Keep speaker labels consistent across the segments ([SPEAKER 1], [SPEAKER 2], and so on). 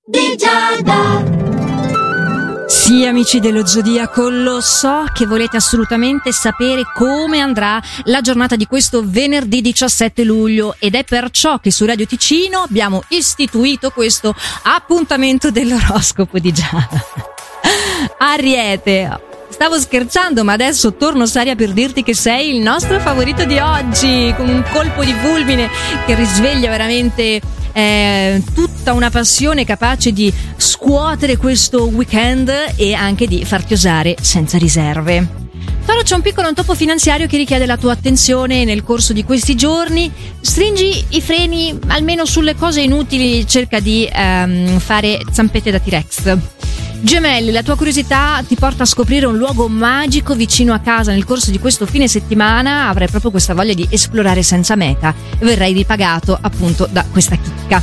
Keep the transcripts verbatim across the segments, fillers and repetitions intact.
[SPEAKER 1] di Giada.
[SPEAKER 2] Sì, amici dello Zodiaco, lo so che volete assolutamente sapere come andrà la giornata di questo venerdì diciassette luglio ed è perciò che su Radio Ticino abbiamo istituito questo appuntamento dell'oroscopo di Giada. Ariete, stavo scherzando, ma adesso torno seria per dirti che sei il nostro favorito di oggi, con un colpo di fulmine che risveglia veramente eh, tutta una passione capace di scuotere questo weekend e anche di farti osare senza riserve. Toro, c'è un piccolo intoppo finanziario che richiede la tua attenzione nel corso di questi giorni. Stringi i freni almeno sulle cose inutili, cerca di ehm, fare zampette da T-Rex. Gemelli, la tua curiosità ti porta a scoprire un luogo magico vicino a casa nel corso di questo fine settimana. Avrai proprio questa voglia di esplorare senza meta e verrai ripagato appunto da questa chicca.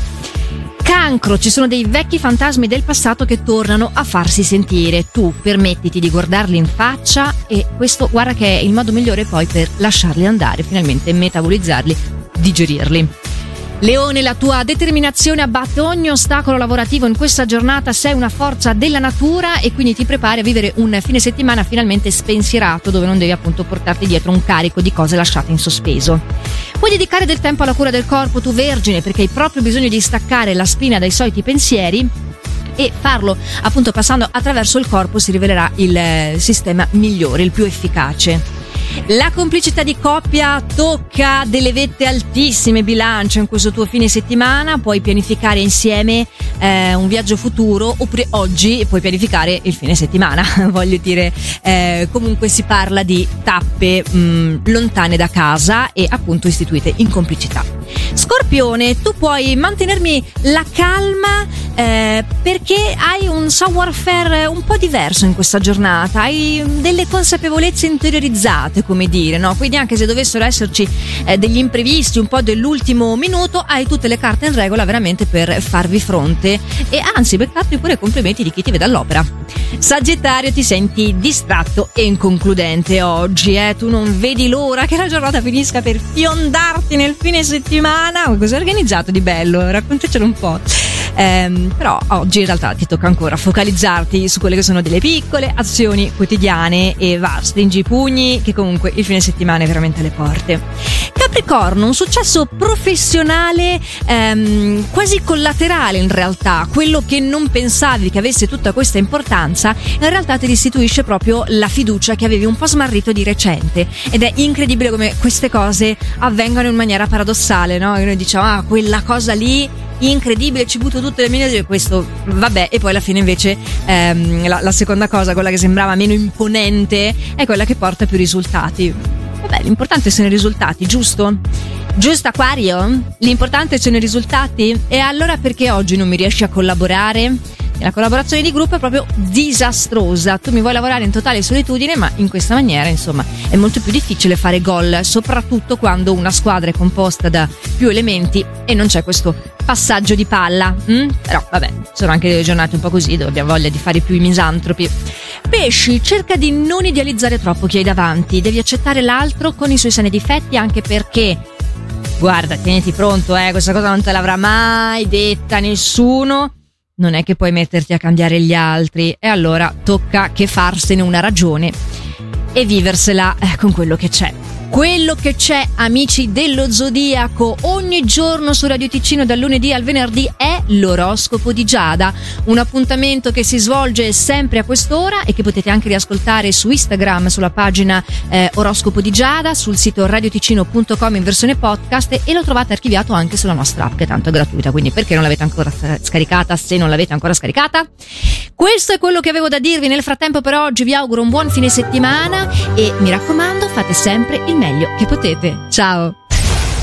[SPEAKER 2] Cancro, ci sono dei vecchi fantasmi del passato che tornano a farsi sentire. Tu permettiti di guardarli in faccia e questo, guarda, che è il modo migliore poi per lasciarli andare, finalmente metabolizzarli, digerirli. Leone, la tua determinazione abbatte ogni ostacolo lavorativo in questa giornata, sei una forza della natura e quindi ti prepari a vivere un fine settimana finalmente spensierato, dove non devi appunto portarti dietro un carico di cose lasciate in sospeso. Puoi dedicare del tempo alla cura del corpo, tu Vergine, perché hai proprio bisogno di staccare la spina dai soliti pensieri e farlo appunto passando attraverso il corpo si rivelerà il sistema migliore, il più efficace. La complicità di coppia tocca delle vette altissime, Bilancio, in questo tuo fine settimana. Puoi pianificare insieme eh, un viaggio futuro, oppure oggi puoi pianificare il fine settimana. Voglio dire, eh, comunque si parla di tappe mh, lontane da casa e appunto istituite in complicità. Scorpione, tu puoi mantenermi la calma eh, perché hai un savoir-faire un po' diverso in questa giornata, hai delle consapevolezze interiorizzate, come dire, no? Quindi anche se dovessero esserci eh, degli imprevisti un po' dell'ultimo minuto, hai tutte le carte in regola veramente per farvi fronte e anzi beccarti pure complimenti di chi ti vede all'opera. Sagittario, ti senti distratto e inconcludente oggi, eh? Tu non vedi l'ora che la giornata finisca per fiondarti nel fine settimana. Cosa hai organizzato di bello? Raccontacelo un po'. Ehm, però oggi in realtà ti tocca ancora focalizzarti su quelle che sono delle piccole azioni quotidiane e va, stringi i pugni che comunque il fine settimana è veramente alle porte. Capricorno, un successo professionale ehm, quasi collaterale in realtà, quello che non pensavi che avesse tutta questa importanza in realtà ti restituisce proprio la fiducia che avevi un po' smarrito di recente ed è incredibile come queste cose avvengano in maniera paradossale, no? E noi diciamo ah quella cosa lì incredibile, ci butto tutte le mie energie, questo vabbè, e poi alla fine invece ehm, la, la seconda cosa, quella che sembrava meno imponente, è quella che porta più risultati. Vabbè, l'importante sono i risultati, giusto? Giusto, Acquario? L'importante sono i risultati? E allora perché oggi non mi riesci a collaborare? La collaborazione di gruppo è proprio disastrosa. Tu mi vuoi lavorare in totale solitudine, ma in questa maniera, insomma, è molto più difficile fare gol, soprattutto quando una squadra è composta da più elementi e non c'è questo passaggio di palla. Mm? Però, vabbè, sono anche delle giornate un po' così, dove abbiamo voglia di fare più i misantropi. Pesci, cerca di non idealizzare troppo chi hai davanti. Devi accettare l'altro con i suoi sani difetti, anche perché, guarda, tieniti pronto, eh, questa cosa non te l'avrà mai detta nessuno. Non è che puoi metterti a cambiare gli altri e allora tocca che farsene una ragione e viversela eh, con quello che c'è. Quello che c'è, amici dello Zodiaco, ogni giorno su Radio Ticino dal lunedì al venerdì è l'oroscopo di Giada, un appuntamento che si svolge sempre a quest'ora e che potete anche riascoltare su Instagram sulla pagina eh, oroscopo di Giada, sul sito radioticino punto com in versione podcast e lo trovate archiviato anche sulla nostra app che tanto è gratuita, quindi perché non l'avete ancora scaricata se non l'avete ancora scaricata? Questo è quello che avevo da dirvi. Nel frattempo per oggi vi auguro un buon fine settimana e mi raccomando fate sempre il meglio che potete. Ciao!